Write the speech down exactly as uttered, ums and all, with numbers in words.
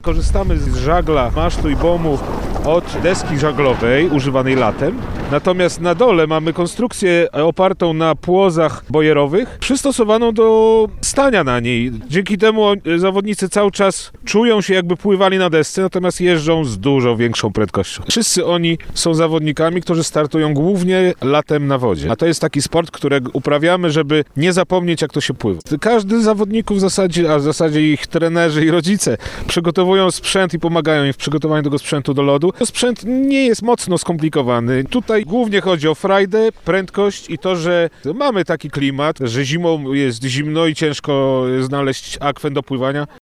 Korzystamy z żagla, masztu i bomu od deski żaglowej używanej latem. Natomiast na dole mamy konstrukcję opartą na płozach bojerowych, przystosowaną do stania na niej. Dzięki temu zawodnicy cały czas czują się, jakby pływali na desce, natomiast jeżdżą z dużo większą prędkością. Wszyscy oni są zawodnikami, którzy startują głównie latem na wodzie. A to jest taki sport, którego uprawiamy, żeby nie zapomnieć, jak to się pływa. Każdy z zawodników w zasadzie, a w zasadzie ich trenerzy i rodzice przygotowują sprzęt i pomagają im w przygotowaniu tego sprzętu do lodu. To sprzęt nie jest mocno skomplikowany. Tutaj głównie chodzi o frajdę, prędkość i to, że mamy taki klimat, że zimą jest zimno i ciężko znaleźć akwen do pływania.